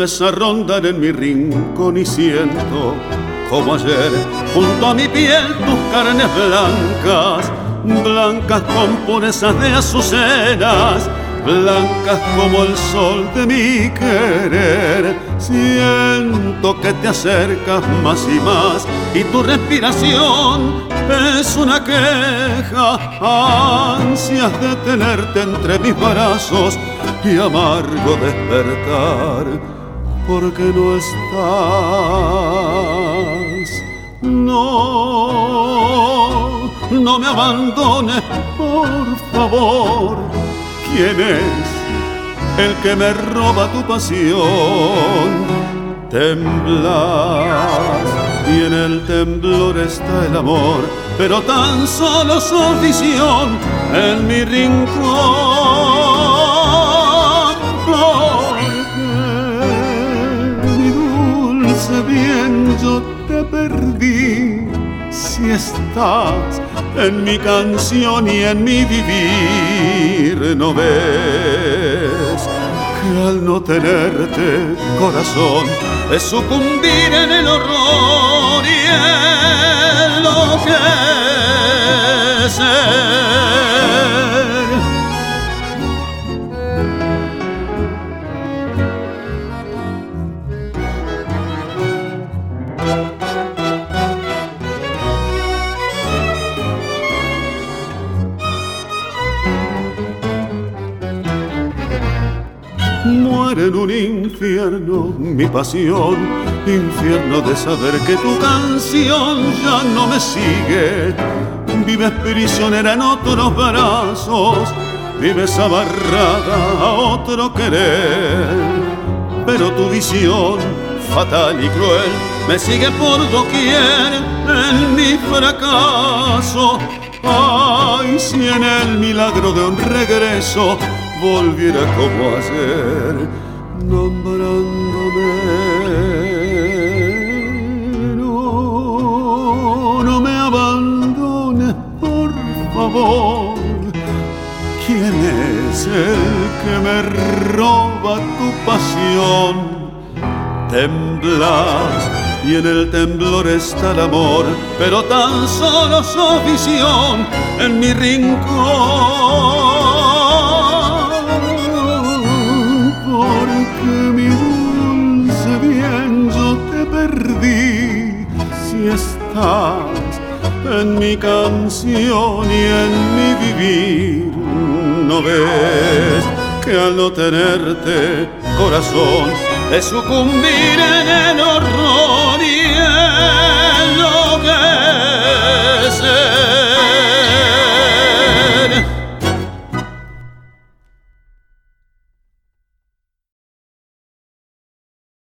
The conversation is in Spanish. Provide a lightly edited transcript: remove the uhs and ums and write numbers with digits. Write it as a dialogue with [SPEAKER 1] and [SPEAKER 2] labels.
[SPEAKER 1] vuelves a rondar en mi rincón y siento como ayer junto a mi piel tus carnes blancas, blancas con purezas de azucenas, blancas como el sol de mi querer. Siento que te acercas más y más y tu respiración es una queja, ansias de tenerte entre mis brazos y amargo despertar porque no estás. No me abandones, por favor. ¿Quién es el que me roba tu pasión? Temblas y en el temblor está el amor, pero tan solo sos visión en mi rincón. Porque mi dulce bien yo te perdí. Si estás en mi canción y en mi vivir, ¿no ves que al no tenerte, corazón, es sucumbir en el horror y enloquecer? Muere en un infierno mi pasión, infierno de saber que tu canción ya no me sigue. Vives prisionera en otros brazos, vives amarrada a otro querer, pero tu visión fatal y cruel me sigue por doquier en mi fracaso. Ay, si en el milagro de un regreso volviera como ayer, nombrándome. No me abandones, por favor. ¿Quién es el que me roba tu pasión? Temblas y en el temblor está el amor, pero tan solo sos visión en mi rincón. Mi dulce bien yo te perdí. Si estás en mi canción y en mi vivir, ¿no ves que al no tenerte, corazón, es sucumbir en el horror y